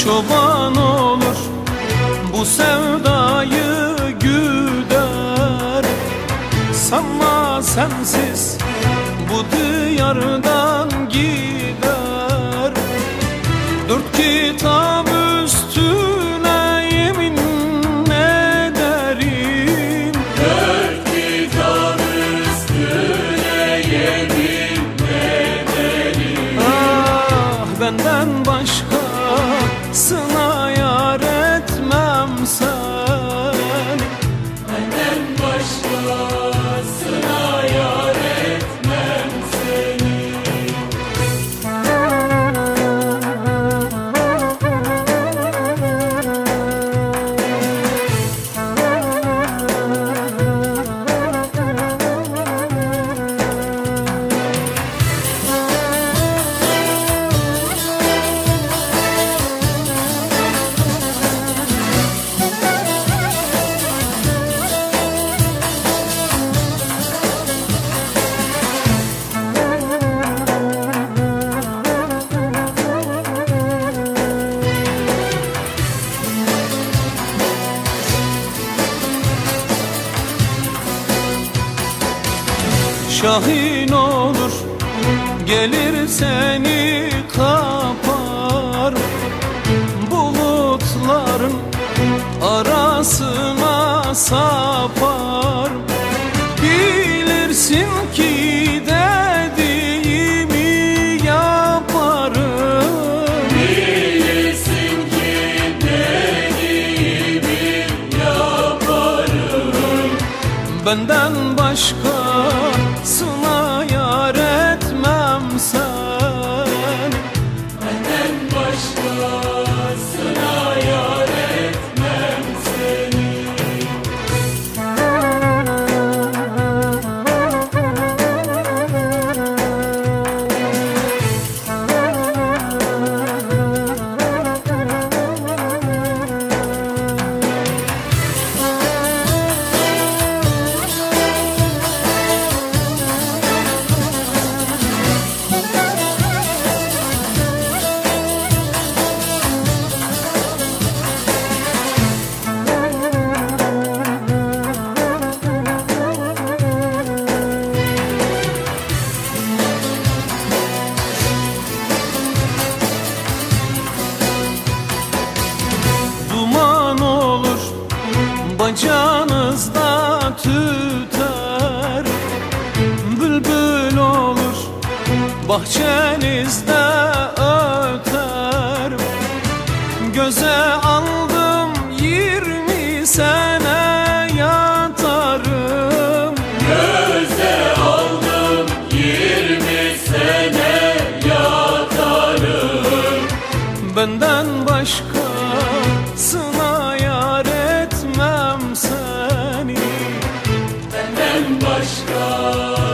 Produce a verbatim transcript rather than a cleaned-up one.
çoban olur, bu sevdayı güder. Sanma sensiz bu diyardan gider. Dört kitap üstüne yemin ederim, dört kitap üstüne yemin ederim. ah benden başkasına yar etmem seni. Benden başkasına yar etmem seni. Şahin olur, gelir seni kapar. Bulutların arasına sapar. Bilirsin ki dediğimi yaparım. Bilirsin ki dediğimi yaparım. Benden başkasına yar etmem seni. Benden başkasına yar etmem seni. Duman olur, bacanızda tüter. Bülbül olur, bahçenizde öter. Göze aldım yirmi sene yatarım. Göze aldım yirmi sene yatarım. Benden başkasına yar etmem seni. Benden başka